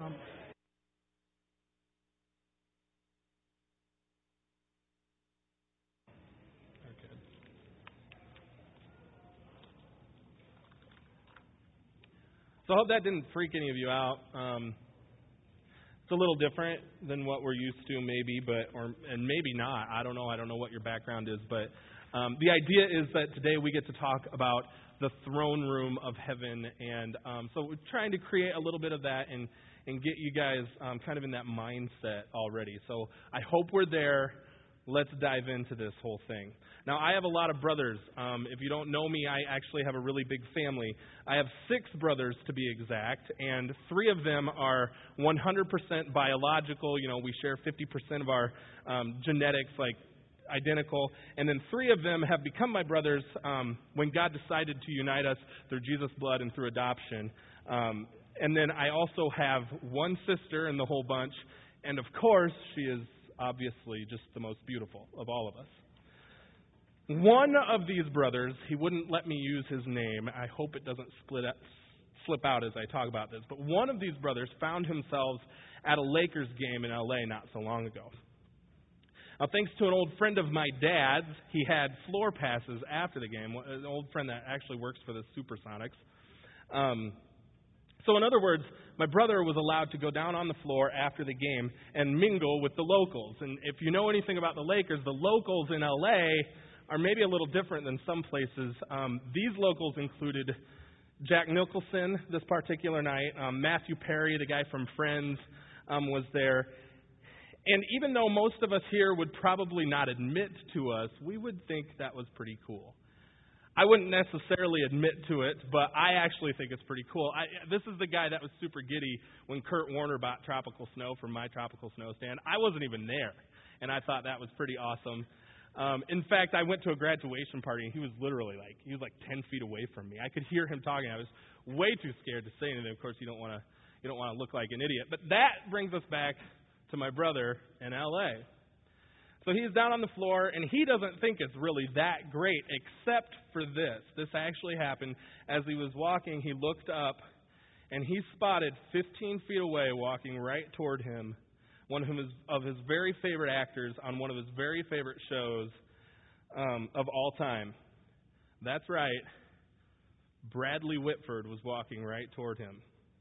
Um, okay. So I hope that didn't freak any of you out. It's a little different than what we're used to, maybe, and maybe not. I don't know. I don't know what your background is, but the idea is that today we get to talk about the throne room of heaven, and so we're trying to create a little bit of that and get you guys kind of in that mindset already. So I hope we're there. Let's dive into this whole thing. Now, I have a lot of brothers. If you don't know me, I actually have a really big family. I have 6 brothers, to be exact, and 3 of them are 100% biological. You know, we share 50% of our genetics, like identical. And then 3 of them have become my brothers when God decided to unite us through Jesus' blood and through adoption. And then I also have 1 sister in the whole bunch, and of course, she is obviously just the most beautiful of all of us. One of these brothers, he wouldn't let me use his name. I hope it doesn't slip out as I talk about this. But one of these brothers found himself at a Lakers game in L.A. not so long ago. Now, thanks to an old friend of my dad's, he had floor passes after the game, an old friend that actually works for the Supersonics. So in other words, my brother was allowed to go down on the floor after the game and mingle with the locals. And if you know anything about the Lakers, the locals in L.A. are maybe a little different than some places. These locals included Jack Nicholson this particular night. Matthew Perry, the guy from Friends, was there. And even though most of us here would probably not admit to us, we would think that was pretty cool. I wouldn't necessarily admit to it, but I actually think it's pretty cool. This is the guy that was super giddy when Kurt Warner bought Tropical Snow from my Tropical Snow stand. I wasn't even there, and I thought that was pretty awesome. In fact, I went to a graduation party, and he was literally like 10 feet away from me. I could hear him talking. I was way too scared to say anything. Of course, you don't want to look like an idiot. But that brings us back to my brother in L.A. So he's down on the floor, and he doesn't think it's really that great, except for this. This actually happened. As he was walking, he looked up, and he spotted 15 feet away, walking right toward him, one of his very favorite actors on one of his very favorite shows of all time. That's right. Bradley Whitford was walking right toward him.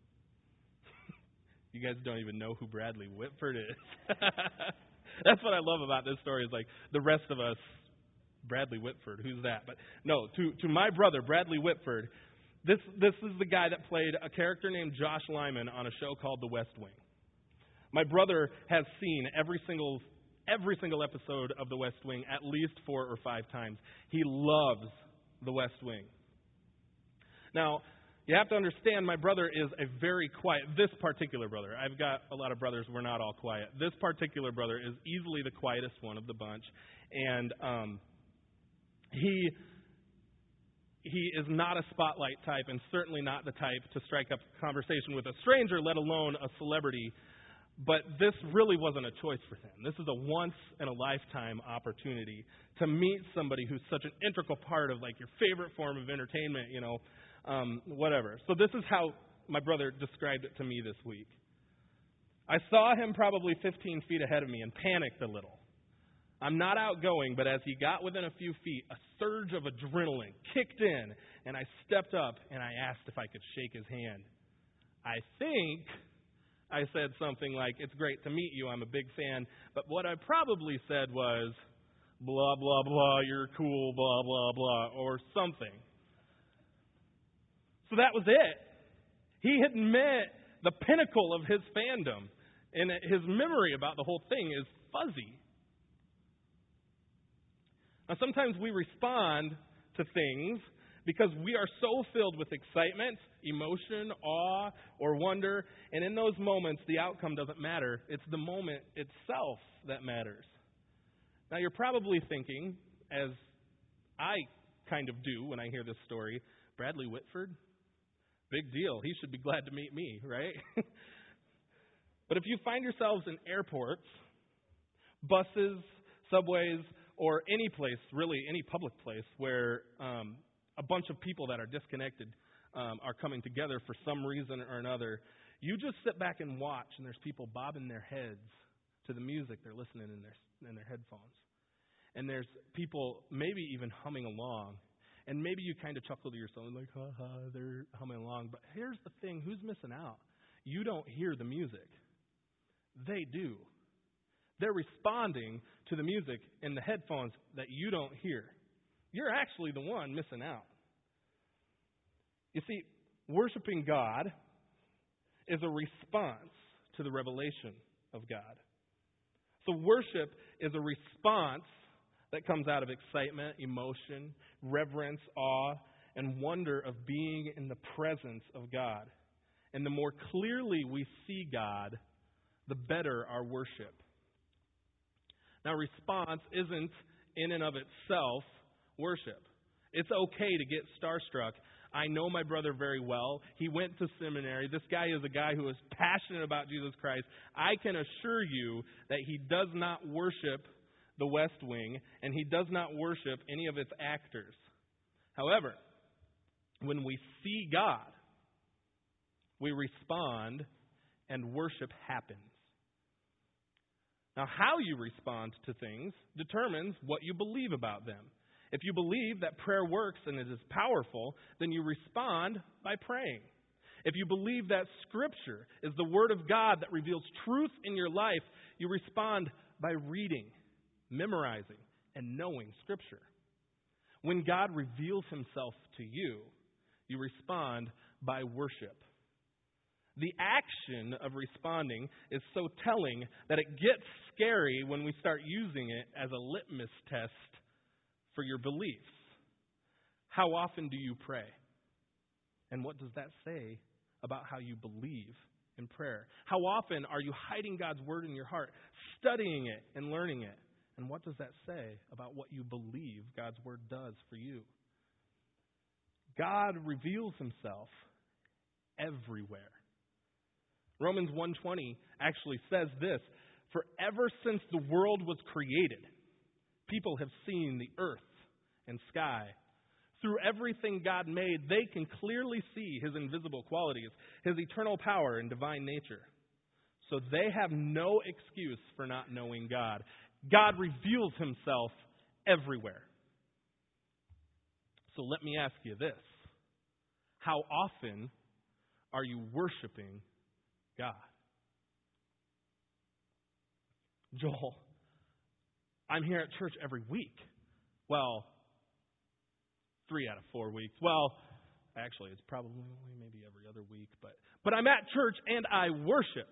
You guys don't even know who Bradley Whitford is. That's what I love about this story is like the rest of us, Bradley Whitford, who's that? But no, to my brother, Bradley Whitford, this is the guy that played a character named Josh Lyman on a show called The West Wing. My brother has seen every single episode of The West Wing at least 4 or 5 times. He loves The West Wing. Now, you have to understand, my brother is a very quiet, this particular brother. I've got a lot of brothers, we're not all quiet. This particular brother is easily the quietest one of the bunch. And he is not a spotlight type and certainly not the type to strike up a conversation with a stranger, let alone a celebrity. But this really wasn't a choice for him. This is a once-in-a-lifetime opportunity to meet somebody who's such an integral part of like your favorite form of entertainment, whatever. So this is how my brother described it to me this week. I saw him probably 15 feet ahead of me and panicked a little. I'm not outgoing, but as he got within a few feet, a surge of adrenaline kicked in, and I stepped up and I asked if I could shake his hand. I think I said something like, "It's great to meet you, I'm a big fan," but what I probably said was, "Blah, blah, blah, you're cool, blah, blah, blah," or something. So that was it. He had met the pinnacle of his fandom, and his memory about the whole thing is fuzzy. Now, sometimes we respond to things because we are so filled with excitement, emotion, awe, or wonder, and in those moments, the outcome doesn't matter. It's the moment itself that matters. Now, you're probably thinking, as I kind of do when I hear this story, Bradley Whitford? Big deal. He should be glad to meet me, right? But if you find yourselves in airports, buses, subways, or any place, really any public place where a bunch of people that are disconnected are coming together for some reason or another, You just sit back and watch, and there's people bobbing their heads to the music they're listening in their headphones. And there's people maybe even humming along. And maybe you kind of chuckle to yourself, like, ha ha, they're humming along. But here's the thing, who's missing out? You don't hear the music. They do. They're responding to the music in the headphones that you don't hear. You're actually the one missing out. You see, worshiping God is a response to the revelation of God. So worship is a response that comes out of excitement, emotion, reverence, awe, and wonder of being in the presence of God. And the more clearly we see God, the better our worship. Now, response isn't in and of itself worship. It's okay to get starstruck. I know my brother very well. He went to seminary. This guy is a guy who is passionate about Jesus Christ. I can assure you that he does not worship the West Wing, and he does not worship any of its actors. However, when we see God, we respond, and worship happens. Now, how you respond to things determines what you believe about them. If you believe that prayer works and it is powerful, then you respond by praying. If you believe that Scripture is the Word of God that reveals truth in your life, you respond by reading, memorizing, and knowing Scripture. When God reveals Himself to you, you respond by worship. The action of responding is so telling that it gets scary when we start using it as a litmus test for your beliefs. How often do you pray? And what does that say about how you believe in prayer? How often are you hiding God's Word in your heart, studying it and learning it? And what does that say about what you believe God's Word does for you? God reveals Himself everywhere. Romans 1:20 actually says this, "For ever since the world was created, people have seen the earth and sky. Through everything God made, they can clearly see His invisible qualities, His eternal power and divine nature. So they have no excuse for not knowing God." God reveals Himself everywhere. So let me ask you this. How often are you worshiping God? Joel, I'm here at church every week. Well, 3 out of 4 weeks. Well, actually, it's probably maybe every other week. But I'm at church and I worship.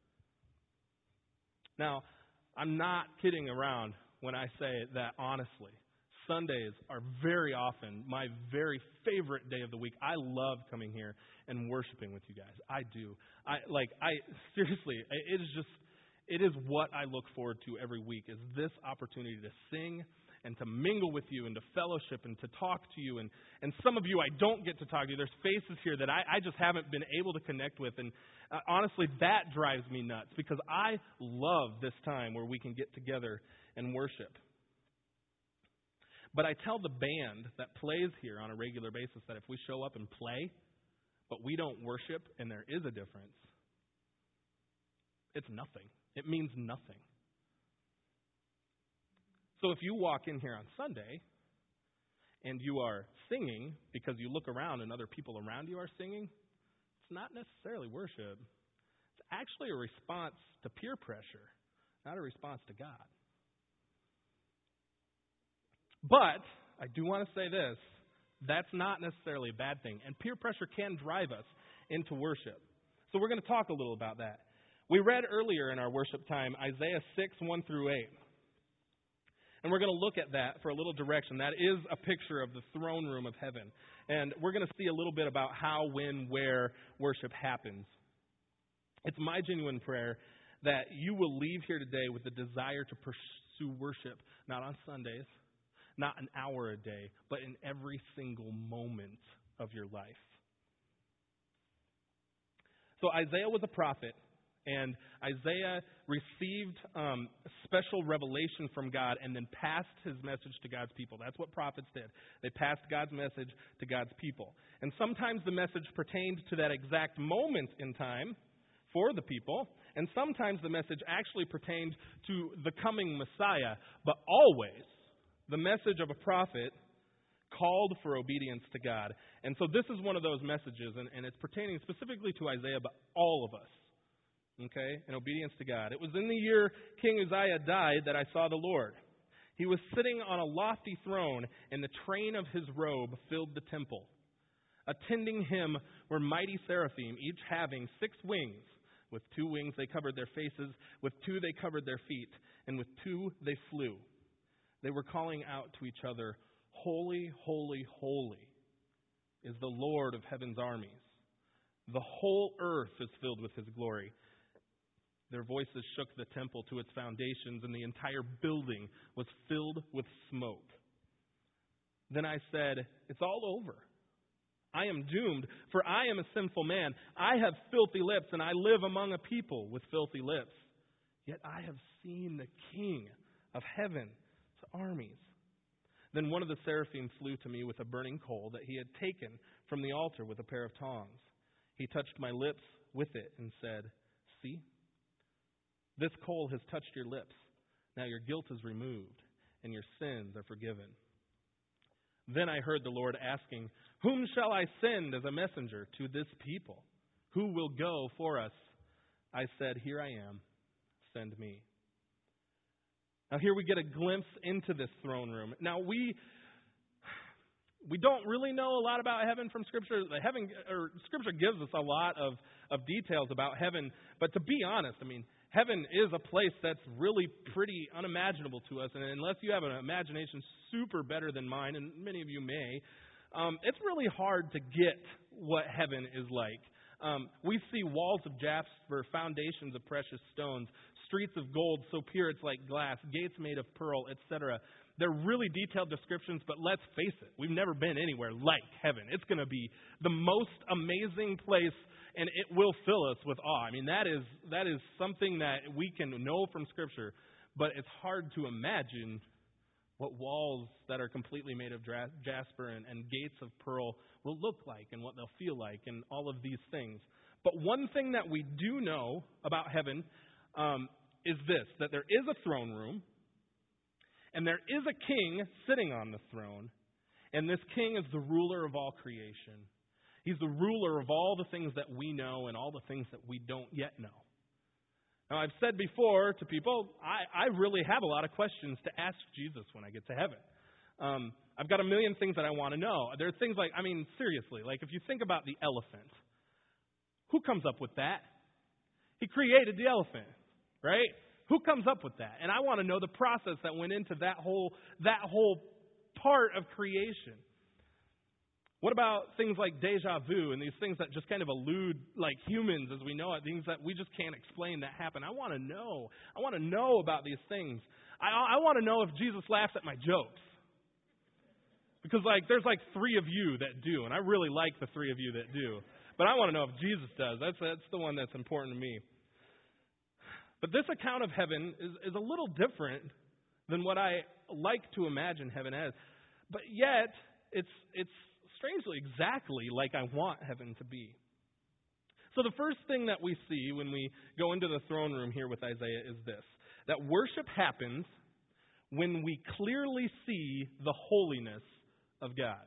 Now, I'm not kidding around when I say that honestly. Sundays are very often my very favorite day of the week. I love coming here and worshiping with you guys. I do. Seriously, it is what I look forward to every week, is this opportunity to sing and to mingle with you and to fellowship and to talk to you. And some of you I don't get to talk to. There's faces here that I just haven't been able to connect with. And honestly, that drives me nuts because I love this time where we can get together and worship. But I tell the band that plays here on a regular basis that if we show up and play, but we don't worship and there is a difference, it's nothing. It means nothing. So if you walk in here on Sunday and you are singing because you look around and other people around you are singing, it's not necessarily worship. It's actually a response to peer pressure, not a response to God. But I do want to say this, that's not necessarily a bad thing. And peer pressure can drive us into worship. So we're going to talk a little about that. We read earlier in our worship time Isaiah 6:1-8. And we're going to look at that for a little direction. That is a picture of the throne room of heaven. And we're going to see a little bit about how, when, where worship happens. It's my genuine prayer that you will leave here today with the desire to pursue worship, not on Sundays, not an hour a day, but in every single moment of your life. So Isaiah was a prophet, and Isaiah received special revelation from God and then passed his message to God's people. That's what prophets did. They passed God's message to God's people. And sometimes the message pertained to that exact moment in time, for the people, and sometimes the message actually pertained to the coming Messiah, but always the message of a prophet called for obedience to God. And so this is one of those messages, and it's pertaining specifically to Isaiah, but all of us. Okay? And obedience to God. It was in the year King Uzziah died that I saw the Lord. He was sitting on a lofty throne, and the train of his robe filled the temple. Attending him were mighty seraphim, each having 6 wings. With 2 wings they covered their faces, with 2 they covered their feet, and with 2 they flew. They were calling out to each other, Holy, holy, holy is the Lord of heaven's armies. The whole earth is filled with his glory. Their voices shook the temple to its foundations, and the entire building was filled with smoke. Then I said, It's all over. I am doomed, for I am a sinful man. I have filthy lips, and I live among a people with filthy lips. Yet I have seen the King of heaven's armies. Then one of the seraphim flew to me with a burning coal that he had taken from the altar with a pair of tongs. He touched my lips with it and said, See, this coal has touched your lips. Now your guilt is removed, and your sins are forgiven. Then I heard the Lord asking, Whom shall I send as a messenger to this people? Who will go for us? I said, Here I am. Send me. Now here we get a glimpse into this throne room. Now we don't really know a lot about heaven from Scripture. Scripture gives us a lot of details about heaven. But to be honest, heaven is a place that's really pretty unimaginable to us. And unless you have an imagination super better than mine, and many of you may, it's really hard to get what heaven is like. We see walls of jasper, foundations of precious stones, streets of gold so pure it's like glass, gates made of pearl, etc. They're really detailed descriptions, but let's face it, we've never been anywhere like heaven. It's going to be the most amazing place, and it will fill us with awe. That is something that we can know from Scripture, but it's hard to imagine what walls that are completely made of jasper and gates of pearl will look like and what they'll feel like and all of these things. But one thing that we do know about heaven is this, that there is a throne room and there is a king sitting on the throne, and this king is the ruler of all creation. He's the ruler of all the things that we know and all the things that we don't yet know. Now, I've said before to people, I really have a lot of questions to ask Jesus when I get to heaven. I've got a million things that I want to know. There are things like, seriously, like if you think about the elephant, who comes up with that? He created the elephant, right? Who comes up with that? And I want to know the process that went into that whole part of creation. What about things like deja vu and these things that just kind of elude like humans as we know it, things that we just can't explain that happen? I want to know. I want to know about these things. I want to know if Jesus laughs at my jokes. Because there's 3 of you that do, and I really like the 3 of you that do. But I want to know if Jesus does. That's the one that's important to me. But this account of heaven is a little different than what I like to imagine heaven as. But yet, it's strangely exactly like I want heaven to be. So the first thing that we see when we go into the throne room here with Isaiah is this, that worship happens when we clearly see the holiness of God.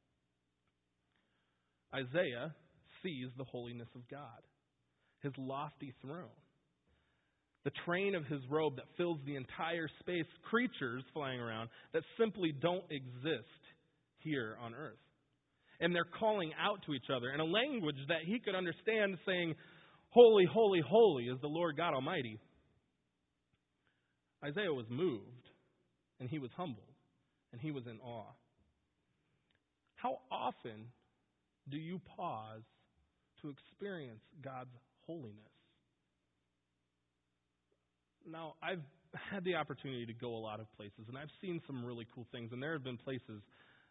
Isaiah sees the holiness of God, his lofty throne, the train of his robe that fills the entire space, creatures flying around that simply don't exist here on earth. And they're calling out to each other in a language that he could understand, saying, Holy, holy, holy is the Lord God Almighty. Isaiah was moved, and he was humbled, and he was in awe. How often do you pause to experience God's holiness? Now, I've had the opportunity to go a lot of places, and I've seen some really cool things, and there have been places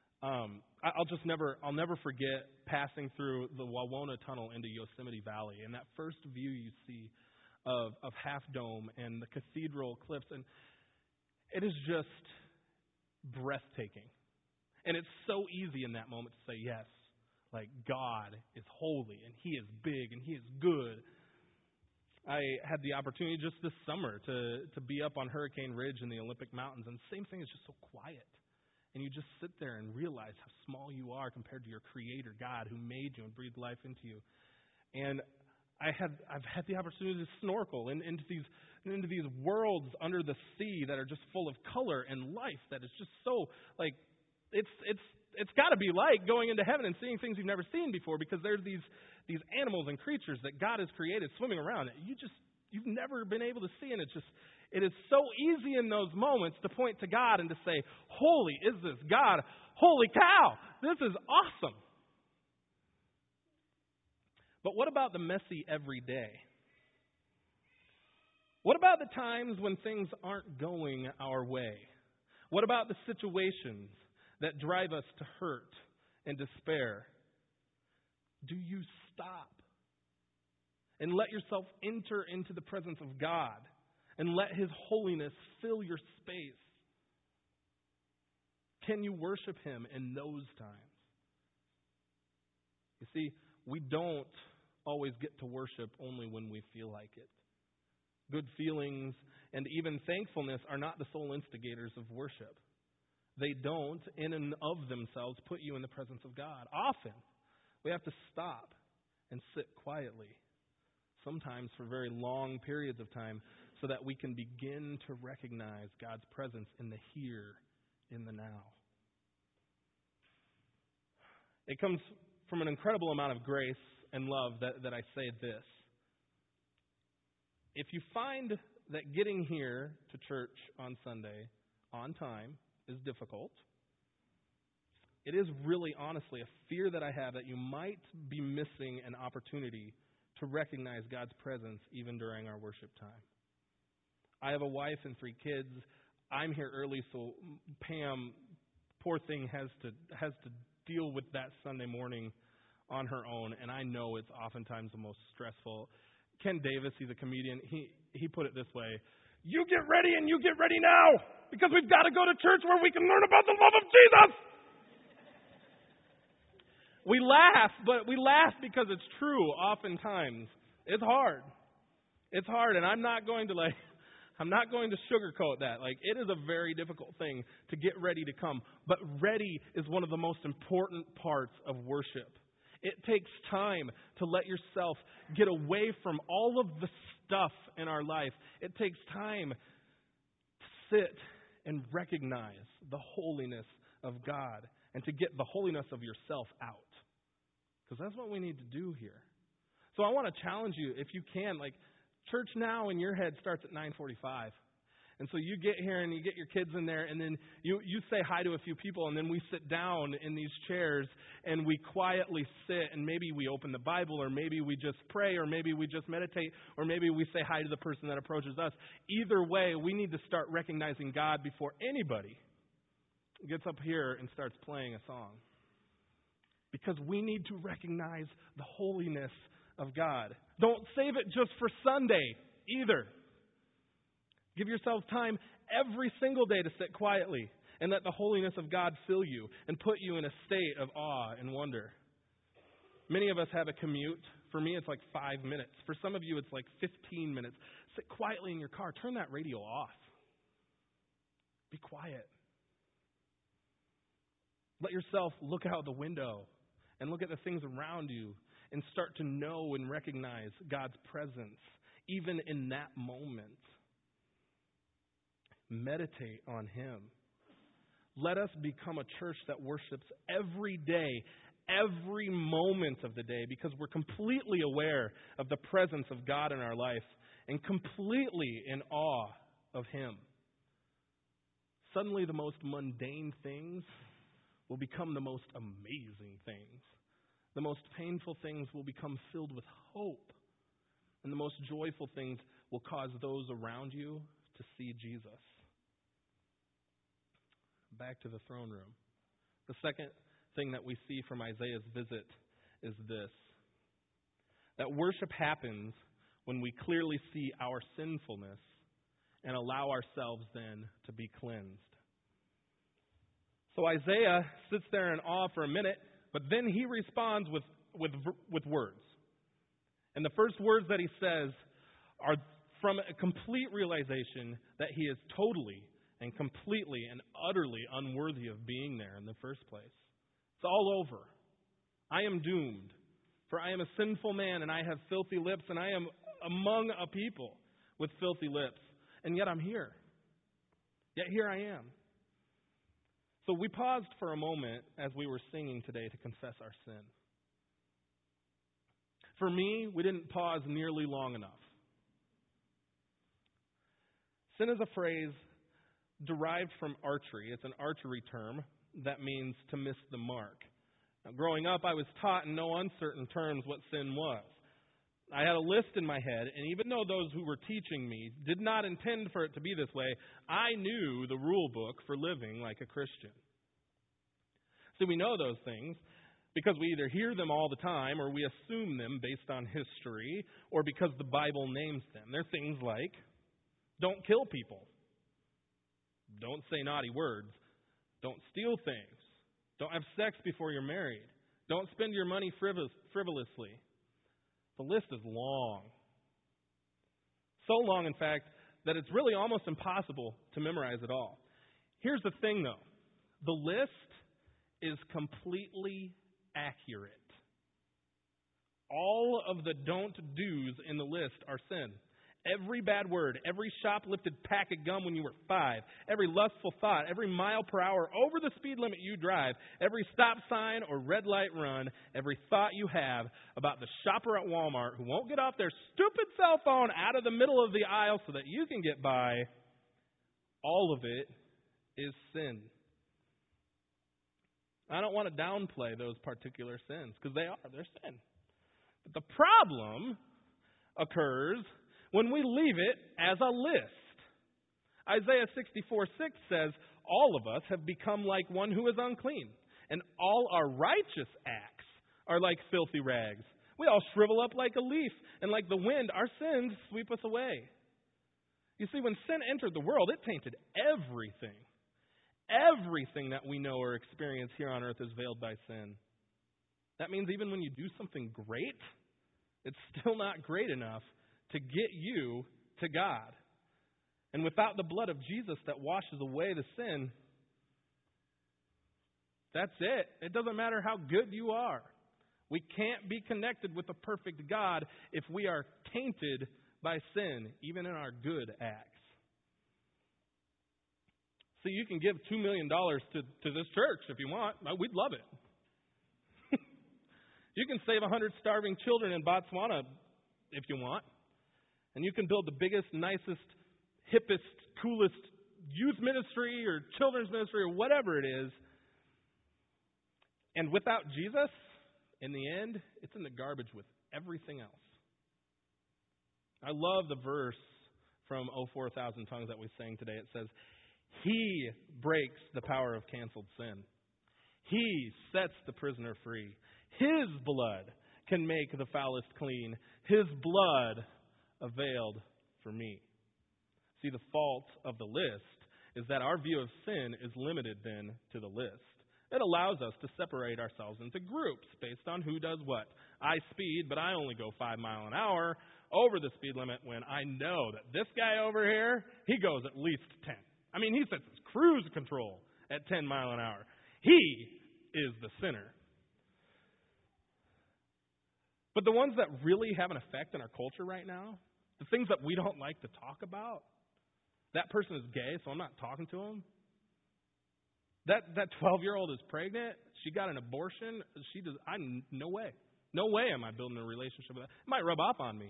I'll never forget passing through the Wawona Tunnel into Yosemite Valley, and that first view you see of Half Dome and the cathedral cliffs, and it is just breathtaking. And it's so easy in that moment to say, yes, God is holy, and He is big, and He is good. I had the opportunity just this summer to be up on Hurricane Ridge in the Olympic Mountains, and the same thing is just so quiet. And you just sit there and realize how small you are compared to your Creator, God, who made you and breathed life into you. And I've had the opportunity to snorkel into these worlds under the sea that are just full of color and life. That is just so like it's got to be like going into heaven and seeing things you've never seen before, because there's these animals and creatures that God has created swimming around. You've never been able to see, and it is so easy in those moments to point to God and to say, "Holy is this God! Holy cow! This is awesome!" But what about the messy everyday? What about the times when things aren't going our way? What about the situations that drive us to hurt and despair? Do you stop and let yourself enter into the presence of God and let His holiness fill your space? Can you worship Him in those times? You see, we don't always get to worship only when we feel like it. Good feelings and even thankfulness are not the sole instigators of worship. They don't, in and of themselves, put you in the presence of God. Often, we have to stop and sit quietly, sometimes for very long periods of time, so that we can begin to recognize God's presence in the here, in the now. It comes from an incredible amount of grace and love that I say this. If you find that getting here to church on Sunday on time is difficult, it is really honestly a fear that I have that you might be missing an opportunity to recognize God's presence even during our worship time. I have a wife and 3 kids. I'm here early, so Pam, poor thing, has to deal with that Sunday morning on her own, and I know it's oftentimes the most stressful. Ken Davis, he's a comedian, he put it this way: "You get ready and you get ready now, because we've got to go to church where we can learn about the love of Jesus." We laugh, but we laugh because it's true. Oftentimes, it's hard. It's hard, and I'm not going to sugarcoat that. Like, it is a very difficult thing to get ready to come, but ready is one of the most important parts of worship. It takes time to let yourself get away from all of the stuff in our life. It takes time to sit and recognize the holiness of God and to get the holiness of yourself out. Because that's what we need to do here. So I want to challenge you, if you can, like, church now in your head starts at 9:45. And so you get here and you get your kids in there, and then you say hi to a few people, and then we sit down in these chairs and we quietly sit, and maybe we open the Bible, or maybe we just pray, or maybe we just meditate, or maybe we say hi to the person that approaches us. Either way, we need to start recognizing God before anybody gets up here and starts playing a song. Because we need to recognize the holiness of God. Don't save it just for Sunday either. Give yourself time every single day to sit quietly and let the holiness of God fill you and put you in a state of awe and wonder. Many of us have a commute. For me, it's like 5 minutes. For some of you, it's like 15 minutes. Sit quietly in your car. Turn that radio off. Be quiet. Let yourself look out the window and look at the things around you and start to know and recognize God's presence, even in that moment. Meditate on Him. Let us become a church that worships every day, every moment of the day, because we're completely aware of the presence of God in our life and completely in awe of Him. Suddenly, the most mundane things will become the most amazing things. The most painful things will become filled with hope. And the most joyful things will cause those around you to see Jesus. Back to the throne room. The second thing that we see from Isaiah's visit is this: that worship happens when we clearly see our sinfulness and allow ourselves then to be cleansed. So Isaiah sits there in awe for a minute, but then he responds with words. And the first words that he says are from a complete realization that he is totally and completely and utterly unworthy of being there in the first place. It's all over. I am doomed, for I am a sinful man, and I have filthy lips, and I am among a people with filthy lips, and yet I'm here. Yet here I am. So we paused for a moment as we were singing today to confess our sin. For me, we didn't pause nearly long enough. Sin is a phrase derived from archery. It's an archery term that means to miss the mark. Now, growing up, I was taught in no uncertain terms what sin was. I had a list in my head, and even though those who were teaching me did not intend for it to be this way, I knew the rule book for living like a Christian. So we know those things because we either hear them all the time or we assume them based on history or because the Bible names them. They're things like, don't kill people, don't say naughty words, don't steal things, don't have sex before you're married, don't spend your money frivolously. The list is long. So long, in fact, that it's really almost impossible to memorize it all. Here's the thing, though. The list is completely accurate. All of the don't do's in the list are sin. Every bad word, every shoplifted pack of gum when you were 5, every lustful thought, every mile per hour over the speed limit you drive, every stop sign or red light run, every thought you have about the shopper at Walmart who won't get off their stupid cell phone out of the middle of the aisle so that you can get by, all of it is sin. I don't want to downplay those particular sins because they're sin. But the problem occurs when we leave it as a list. Isaiah 64:6 says, all of us have become like one who is unclean, and all our righteous acts are like filthy rags. We all shrivel up like a leaf, and like the wind, our sins sweep us away. You see, when sin entered the world, it tainted everything. Everything that we know or experience here on earth is veiled by sin. That means even when you do something great, it's still not great enough to get you to God. And without the blood of Jesus that washes away the sin, that's it. It doesn't matter how good you are. We can't be connected with a perfect God if we are tainted by sin, even in our good acts. See, you can give $2 million to this church if you want. We'd love it. You can save 100 starving children in Botswana if you want. And you can build the biggest, nicest, hippest, coolest youth ministry or children's ministry or whatever it is. And without Jesus, in the end, it's in the garbage with everything else. I love the verse from O 4,000 Tongues that we sang today. It says, He breaks the power of canceled sin. He sets the prisoner free. His blood can make the foulest clean. His blood availed for me. See, the fault of the list is that our view of sin is limited then to the list. It allows us to separate ourselves into groups based on who does what. I speed, but I only go 5 miles an hour over the speed limit when I know that this guy over here, he goes at least 10. I mean, he sets his cruise control at 10 miles an hour. He is the sinner. But the ones that really have an effect in our culture right now, the things that we don't like to talk about, that person is gay, so I'm not talking to him. That 12-year-old is pregnant. She got an abortion. No way. No way am I building a relationship with that. It might rub off on me.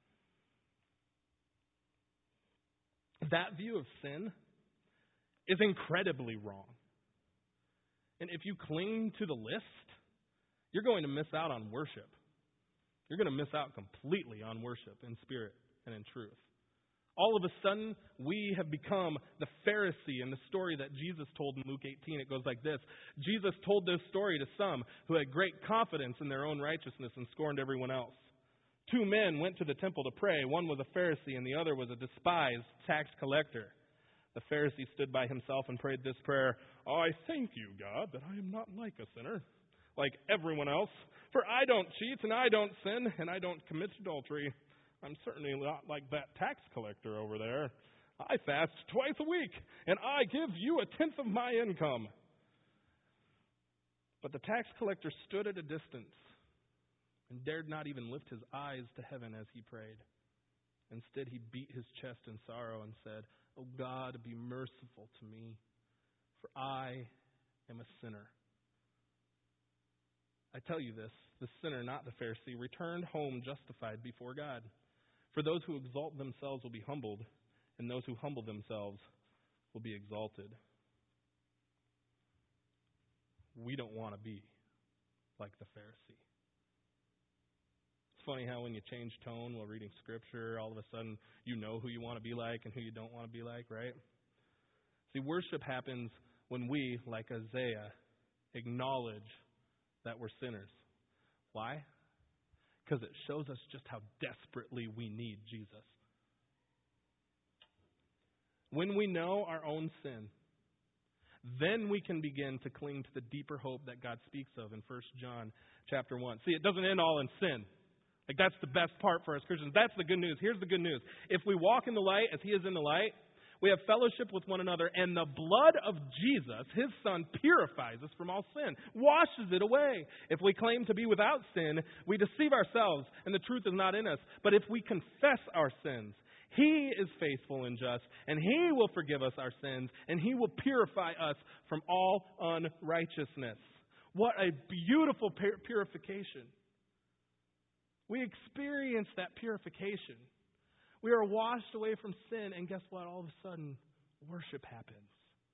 That view of sin is incredibly wrong. And if you cling to the list, you're going to miss out on worship. You're going to miss out completely on worship in spirit and in truth. All of a sudden, we have become the Pharisee in the story that Jesus told in Luke 18. It goes like this. Jesus told this story to some who had great confidence in their own righteousness and scorned everyone else. 2 men went to the temple to pray. One was a Pharisee and the other was a despised tax collector. The Pharisee stood by himself and prayed this prayer, I thank you, God, that I am not like a sinner, like everyone else. For I don't cheat, and I don't sin, and I don't commit adultery. I'm certainly not like that tax collector over there. I fast twice a week, and I give you 1/10 of my income." But the tax collector stood at a distance and dared not even lift his eyes to heaven as he prayed. Instead, he beat his chest in sorrow and said, "O God, be merciful to me, for I am a sinner." I tell you this, the sinner, not the Pharisee, returned home justified before God. For those who exalt themselves will be humbled, and those who humble themselves will be exalted. We don't want to be like the Pharisee. It's funny how when you change tone while reading Scripture, all of a sudden you know who you want to be like and who you don't want to be like, right? See, worship happens when we, like Isaiah, acknowledge that we're sinners. Why? Because it shows us just how desperately we need Jesus. When we know our own sin, then we can begin to cling to the deeper hope that God speaks of in 1 John chapter 1. See, it doesn't end all in sin. Like, that's the best part for us Christians. That's the good news. Here's the good news. If we walk in the light as He is in the light, we have fellowship with one another, and the blood of Jesus, His Son, purifies us from all sin, washes it away. If we claim to be without sin, we deceive ourselves, and the truth is not in us. But if we confess our sins, He is faithful and just, and He will forgive us our sins, and He will purify us from all unrighteousness. What a beautiful purification. We experience that purification. We are washed away from sin, and guess what? All of a sudden, worship happens.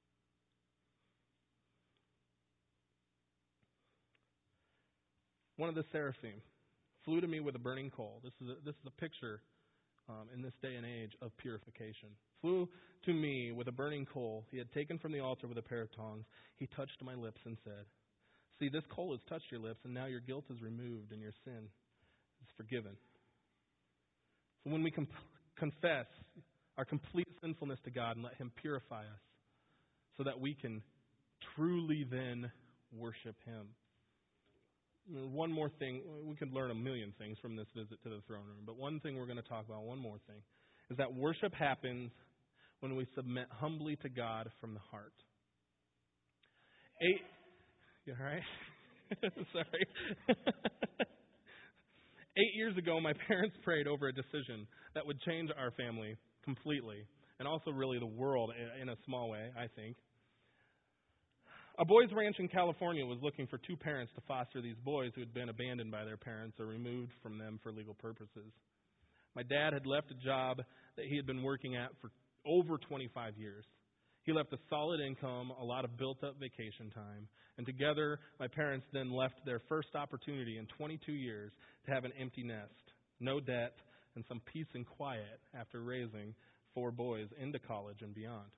One of the seraphim flew to me with a burning coal. This is a picture in this day and age of purification. Flew to me with a burning coal he had taken from the altar with a pair of tongs. He touched my lips and said, "See, this coal has touched your lips, and now your guilt is removed and your sin is forgiven." So when we confess our complete sinfulness to God and let Him purify us so that we can truly then worship Him. One more thing, we could learn a million things from this visit to the throne room, but one thing we're going to talk about, one more thing, is that worship happens when we submit humbly to God from the heart. You all right? Sorry. 8 years ago, my parents prayed over a decision that would change our family completely, and also really the world in a small way, I think. A boys' ranch in California was looking for 2 parents to foster these boys who had been abandoned by their parents or removed from them for legal purposes. My dad had left a job that he had been working at for over 25 years. He left a solid income, a lot of built-up vacation time, and together my parents then left their first opportunity in 22 years to have an empty nest, no debt, and some peace and quiet after raising 4 boys into college and beyond.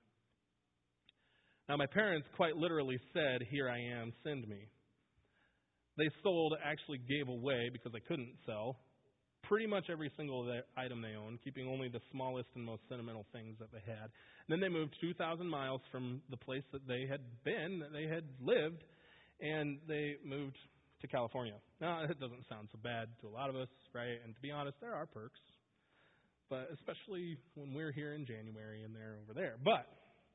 Now, my parents quite literally said, "Here I am, send me." They actually gave away, because they couldn't sell, pretty much every single item they owned, keeping only the smallest and most sentimental things that they had. Then they moved 2,000 miles from the place that they had been, that they had lived, and they moved to California. Now, it doesn't sound so bad to a lot of us, right? And to be honest, there are perks, but especially when we're here in January and they're over there. But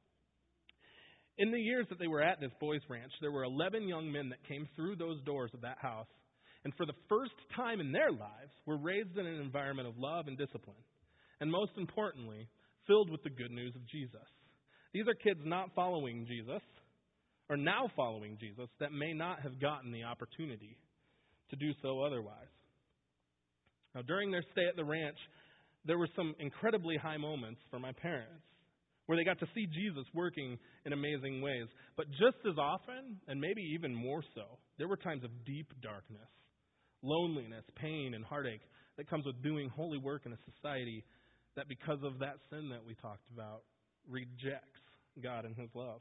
in the years that they were at this boys' ranch, there were 11 young men that came through those doors of that house, and for the first time in their lives were raised in an environment of love and discipline, and most importantly, filled with the good news of Jesus. These are kids not following Jesus, or now following Jesus, that may not have gotten the opportunity to do so otherwise. Now, during their stay at the ranch, there were some incredibly high moments for my parents, where they got to see Jesus working in amazing ways. But just as often, and maybe even more so, there were times of deep darkness, loneliness, pain, and heartache that comes with doing holy work in a society that, because of that sin that we talked about, rejects God and His love.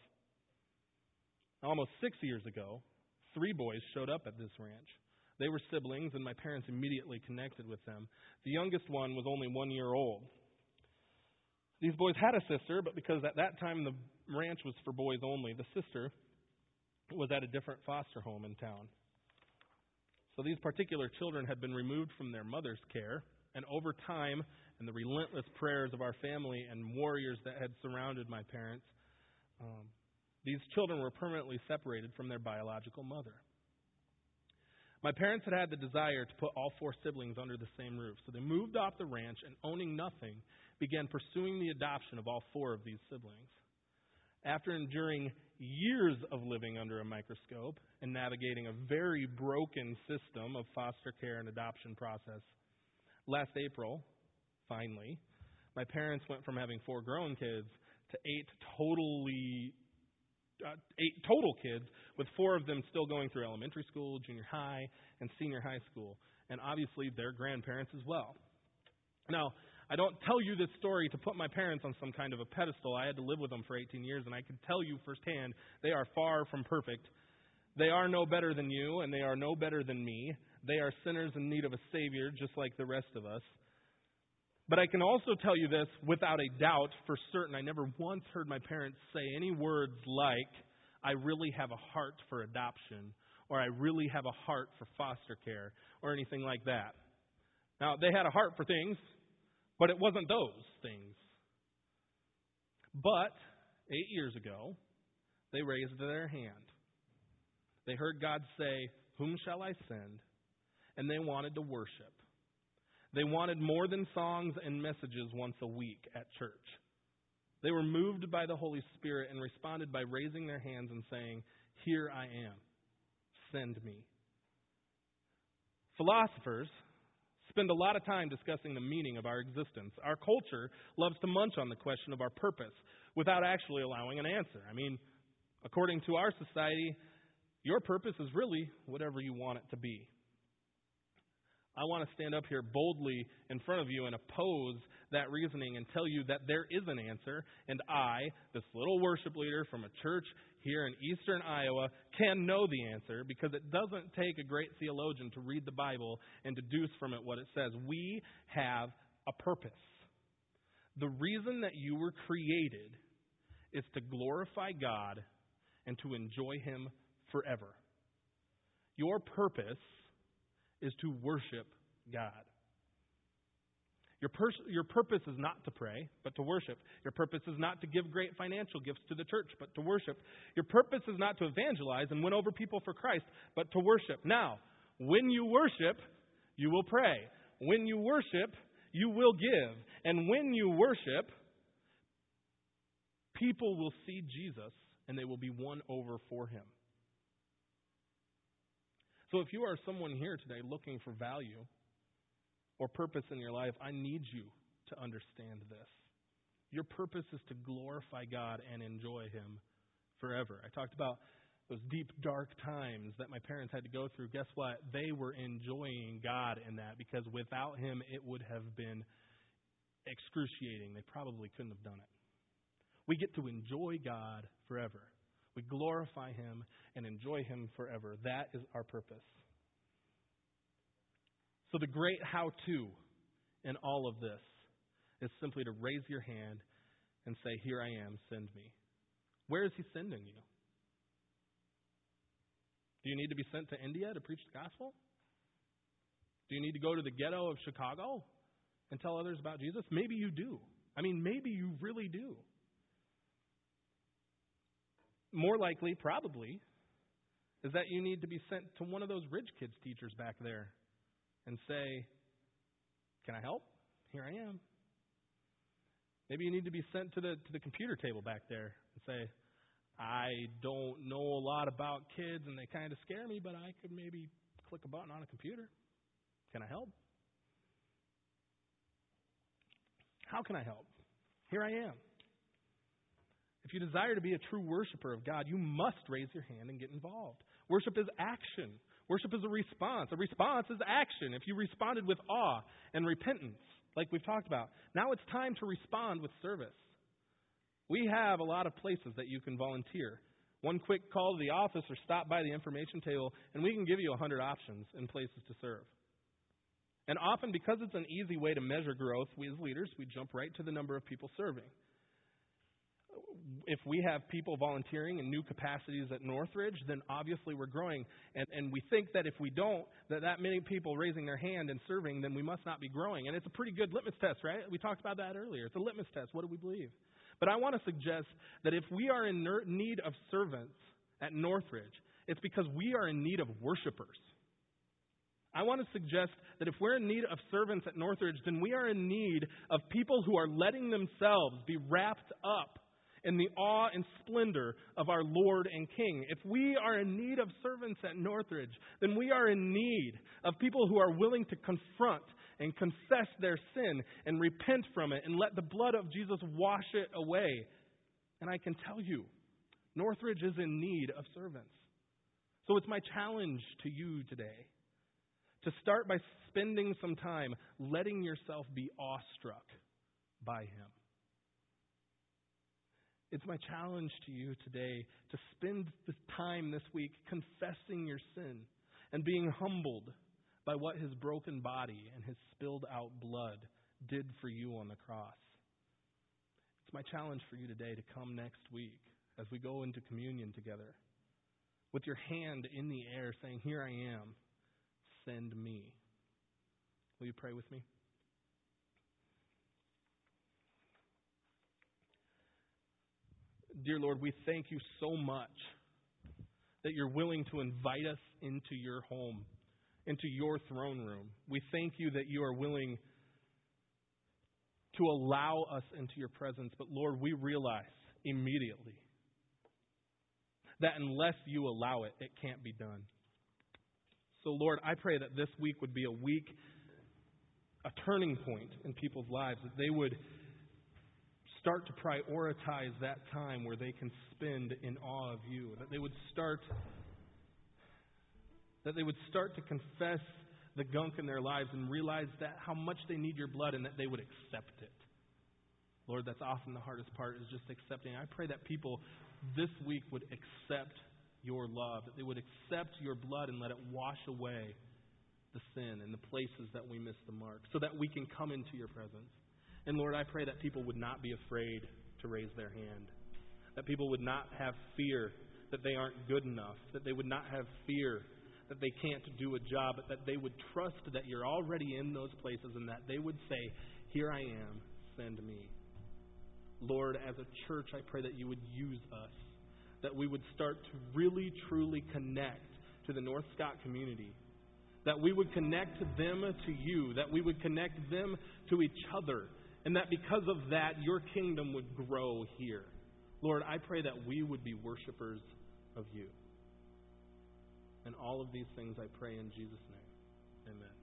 Almost 6 years ago, 3 boys showed up at this ranch. They were siblings, and my parents immediately connected with them. The youngest one was only 1 year old. These boys had a sister, but because at that time the ranch was for boys only, the sister was at a different foster home in town. So these particular children had been removed from their mother's care And over time, and the relentless prayers of our family and warriors that had surrounded my parents, these children were permanently separated from their biological mother. My parents had had the desire to put all 4 siblings under the same roof, so they moved off the ranch and, owning nothing, began pursuing the adoption of all 4 of these siblings. After enduring years of living under a microscope and navigating a very broken system of foster care and adoption process, last April, finally, my parents went from having 4 grown kids to 8 total kids, with 4 of them still going through elementary school, junior high, and senior high school, and obviously their grandparents as well. Now, I don't tell you this story to put my parents on some kind of a pedestal. I had to live with them for 18 years, and I can tell you firsthand they are far from perfect. They are no better than you, and they are no better than me. They are sinners in need of a Savior, just like the rest of us. But I can also tell you this without a doubt for certain. I never once heard my parents say any words like, I really have a heart for adoption, or I really have a heart for foster care, or anything like that. Now, they had a heart for things, but it wasn't those things. But 8 years ago, they raised their hand. They heard God say, "Whom shall I send?" And they wanted to worship. They wanted more than songs and messages once a week at church. They were moved by the Holy Spirit and responded by raising their hands and saying, "Here I am. Send me." Philosophers spend a lot of time discussing the meaning of our existence. Our culture loves to munch on the question of our purpose without actually allowing an answer. I mean, according to our society, your purpose is really whatever you want it to be. I want to stand up here boldly in front of you and oppose that reasoning and tell you that there is an answer, and I, this little worship leader from a church here in eastern Iowa, can know the answer, because it doesn't take a great theologian to read the Bible and deduce from it what it says. We have a purpose. The reason that you were created is to glorify God and to enjoy Him forever. Your purpose is to worship God. Your purpose is not to pray, but to worship. Your purpose is not to give great financial gifts to the church, but to worship. Your purpose is not to evangelize and win over people for Christ, but to worship. Now, when you worship, you will pray. When you worship, you will give. And when you worship, people will see Jesus and they will be won over for Him. So if you are someone here today looking for value or purpose in your life, I need you to understand this. Your purpose is to glorify God and enjoy Him forever. I talked about those deep, dark times that my parents had to go through. Guess what? They were enjoying God in that, because without Him it would have been excruciating. They probably couldn't have done it. We get to enjoy God forever. We glorify Him and enjoy Him forever. That is our purpose. So the great how-to in all of this is simply to raise your hand and say, "Here I am, send me." Where is He sending you? Do you need to be sent to India to preach the gospel? Do you need to go to the ghetto of Chicago and tell others about Jesus? Maybe you do. I mean, maybe you really do. More likely, probably, is that you need to be sent to one of those Ridge Kids teachers back there and say, "Can I help? Here I am." Maybe you need to be sent to the computer table back there and say, "I don't know a lot about kids and they kind of scare me, but I could maybe click a button on a computer. Can I help? How can I help? Here I am." If you desire to be a true worshiper of God, you must raise your hand and get involved. Worship is action. Worship is a response. A response is action. If you responded with awe and repentance, like we've talked about, now it's time to respond with service. We have a lot of places that you can volunteer. One quick call to the office or stop by the information table, and we can give you 100 options and places to serve. And often, because it's an easy way to measure growth, we as leaders, we jump right to the number of people serving. if we have people volunteering in new capacities at Northridge, then obviously we're growing. And we think that if we don't, that many people raising their hand and serving, then we must not be growing. And it's a pretty good litmus test, right? We talked about that earlier. It's a litmus test. What do we believe? But I want to suggest that if we are in need of servants at Northridge, it's because we are in need of worshipers. I want to suggest that if we're in need of servants at Northridge, then we are in need of people who are letting themselves be wrapped up in the awe and splendor of our Lord and King. If we are in need of servants at Northridge, then we are in need of people who are willing to confront and confess their sin and repent from it and let the blood of Jesus wash it away. And I can tell you, Northridge is in need of servants. So it's my challenge to you today to start by spending some time letting yourself be awestruck by Him. It's my challenge to you today to spend the time this week confessing your sin and being humbled by what His broken body and His spilled out blood did for you on the cross. It's my challenge for you today to come next week as we go into communion together with your hand in the air saying, "Here I am, send me." Will you pray with me? Dear Lord, we thank you so much that you're willing to invite us into your home, into your throne room. We thank you that you are willing to allow us into your presence. But Lord, we realize immediately that unless you allow it, it can't be done. So Lord, I pray that this week would be a turning point in people's lives, that they would start to prioritize that time where they can spend in awe of you, that they would start to confess the gunk in their lives and realize that how much they need your blood and that they would accept it. Lord, that's often the hardest part, is just accepting. I pray that people this week would accept your love, that they would accept your blood and let it wash away the sin and the places that we miss the mark, so that we can come into your presence. And Lord, I pray that people would not be afraid to raise their hand, that people would not have fear that they aren't good enough, that they would not have fear that they can't do a job, but that they would trust that you're already in those places and that they would say, "Here I am, send me." Lord, as a church, I pray that you would use us, that we would start to really, truly connect to the North Scott community, that we would connect them to you, that we would connect them to each other, and that because of that, your kingdom would grow here. Lord, I pray that we would be worshipers of you. And all of these things I pray in Jesus' name. Amen.